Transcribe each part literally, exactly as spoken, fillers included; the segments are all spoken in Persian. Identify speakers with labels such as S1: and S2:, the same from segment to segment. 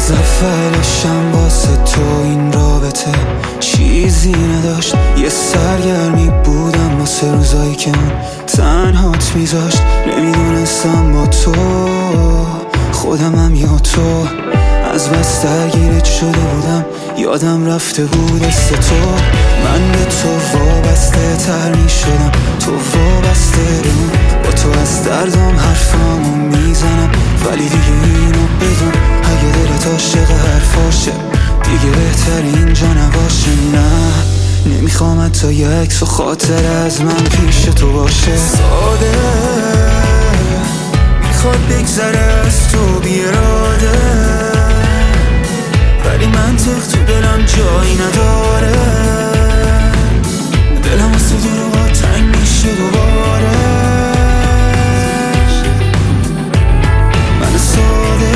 S1: از اولشم واسه تو این رابطه چیزی نداشت. یه سرگرمی بودم واسه روزایی که اون تنهات میذاشت. نمیدونستم با تو خودمم یا تو، از بس درگیرت شده بودم یادم رفته بود است تو. من به تو وابسته تر می شدم، تو وابسته بمون. با تو از دردم حرفامو میزنم، ولی دیگه اینو بدون اگه دلت عاشق حرفاشه دیگه بهتر اینجا نباشه. نه نمیخوام حتی یه عکس و خاطر از من پیش تو باشه. ساده میخواد بگذره از تو بیراده، ولی منطق تو دلم جایی نداره. دلم واسه دروغا تنگ میشه دوباره. من ساده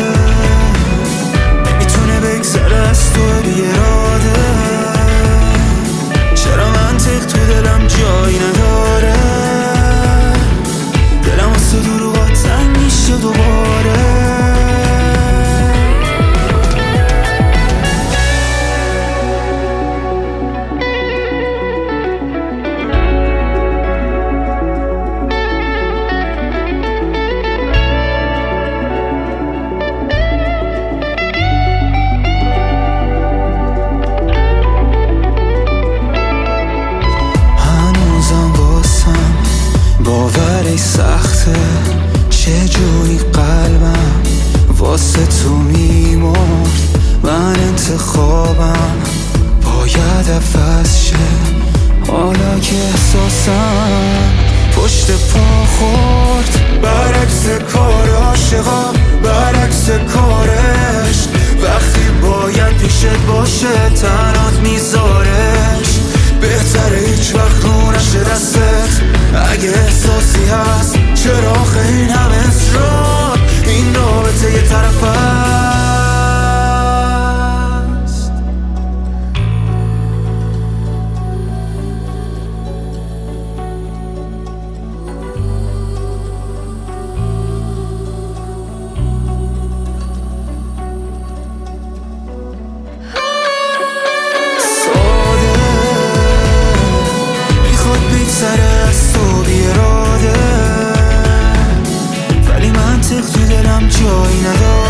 S1: میتونه بگذره از تو بیراده، چرا منطق تو دلم جایی نداره. دلم واسه دروغا تنگ میشه دوباره. باورش سخته چجوری قلبم واسه تو میمرد. من انتخابم باید عوض شه، حالا که احساسم پشت پا خورد. برعکس کار عاشقا، برعکس کارش، وقتی باید پیشت باشه تنات میذارش. بهتره هیچ وقت رو نشه دستت اگه احساسی هست. چرا آخه این همه اصرار، این رابطه یه طرف هست. ساده میخواد بگذره از تو بیراده، ولی منطق تو دلم جایی نداره.